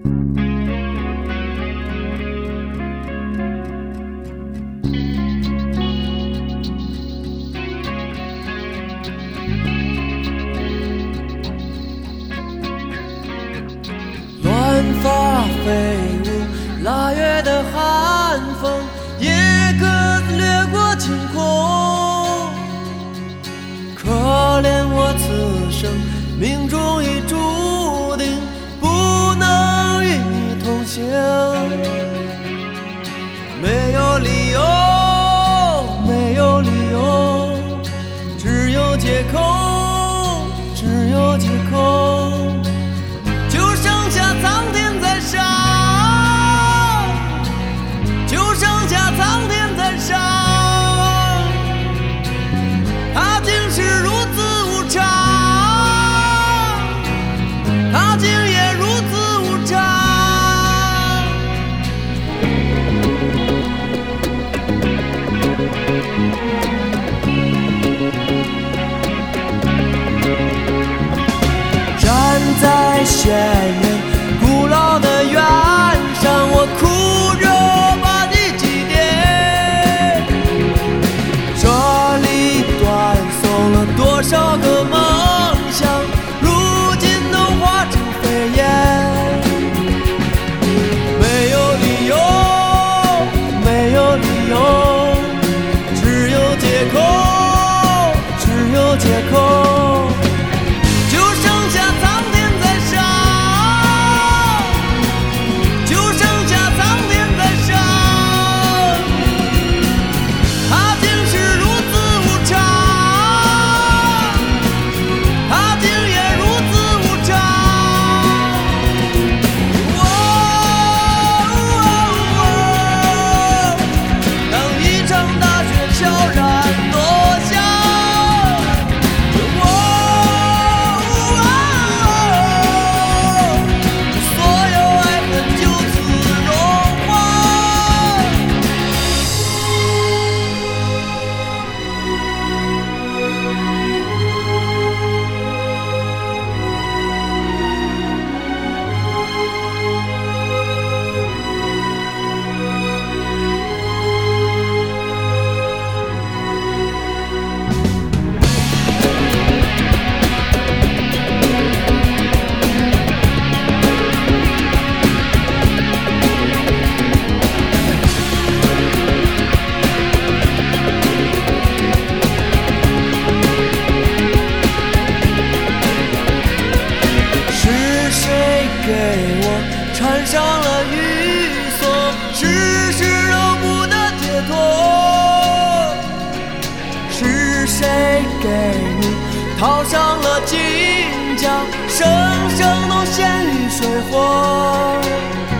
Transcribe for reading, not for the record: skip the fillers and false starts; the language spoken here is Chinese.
乱发飞舞，腊月的寒风，野鸽子掠过晴空。可怜我此生命中已注定，不能与你同行。没有理由，没有理由，只有借口，只有借口。就剩下苍天在上，就剩下苍天在上，它竟是如此无常，它竟也如此无常。站在仙人古老的原上，我哭着把你祭奠。这里断送了多少个梦想，如今都化成飞烟。没有理由，没有理由，只有借口，只有借口。缠上了雨锁，世事仍不得解脱。是谁给你套上了金甲，生生都陷于水火？